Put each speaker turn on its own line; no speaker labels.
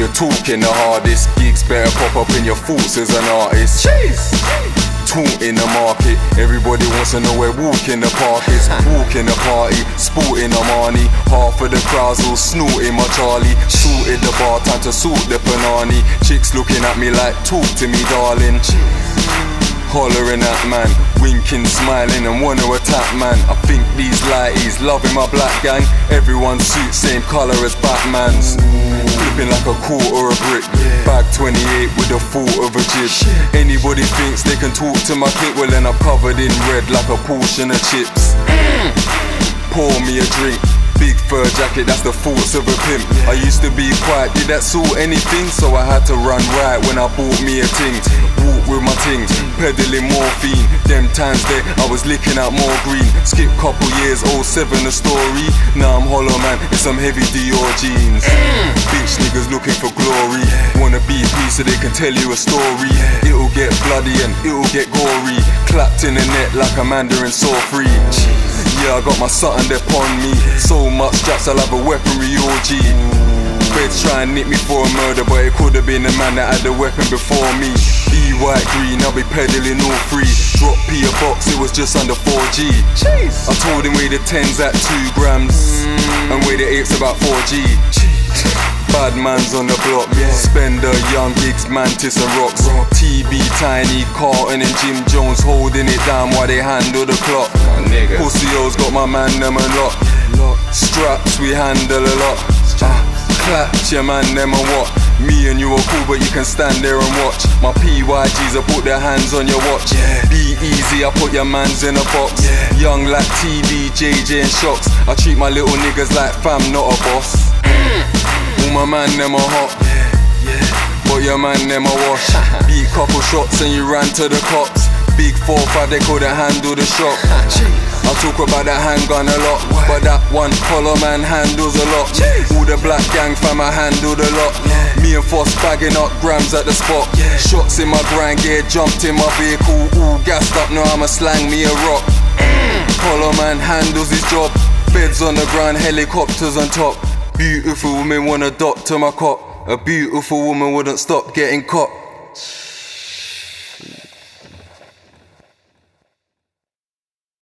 you're talking the hardest. Gigs better pop up in your thoughts as an artist. Taunt in the market, everybody wants to know where Walk in the Park is. Walk in the party, sporting Armani. Half of the crowds all snorting my Charlie. Sorted the bar, time to sort the panani. Chicks looking at me like, talk to me darling. Hollering at man, winking, smiling and wanna attack man. I think these lighties loving my black gang. Everyone's suit same colour as Batman's. Flipping like a quarter or a brick. Bag 28 with the thought of a jib. Anybody thinks they can talk to my kit, well then I'm covered in red like a portion of chips. Pour me a drink. Big fur jacket, that's the thoughts of a pimp. I used to be quiet, did that sort anything? So I had to run right when I bought me a ting. Walk with my ting, peddling morphine. Them times there, I was licking out more green. Skip couple years, 07 the story. Now I'm hollow man, in some heavy Dior jeans. Bitch niggas looking for glory. Wanna be free so they can tell you a story. It'll get bloody and it'll get gory. Clapped in the net like a mandarin saw free. Yeah, I got my something upon me. So much straps, I'll have a weaponry orgy. Feds try and nick me for a murder, but it could have been the man that had the weapon before me. Be white green, I'll be peddling all free. Drop P a box, it was just under 4G. I told him weigh the 10s at 2 grams and weigh the 8s about 4G. Bad man's on the block, Spender, Young Gigs, Mantis and Rocks. TB, Tiny, Carlton and Jim Jones holding it down while they handle the clock. Pussy O's got my man them a lot. Straps we handle a lot. Clap your man them a what? Me and you are cool but you can stand there and watch. My PYGs I put their hands on your watch. Be easy, I put your mans in a box. Young like TV, JJ and Shocks. I treat my little niggas like fam, not a boss. All my man them a hot, but your man them a wash. Beat couple shots and you ran to the cops. Big 4-5 they couldn't handle the shock. I talk about that handgun a lot, but that one collar man handles a lot. All the black gang fam I handled a lot. Me and Foss bagging up grams at the spot. Shots in my grind gear, jumped in my vehicle. All gassed up, now I'ma slang me a rock. Collar man handles his job. Beds on the ground, helicopters on top. Beautiful women wanna dock to my cop. A beautiful woman wouldn't stop getting caught.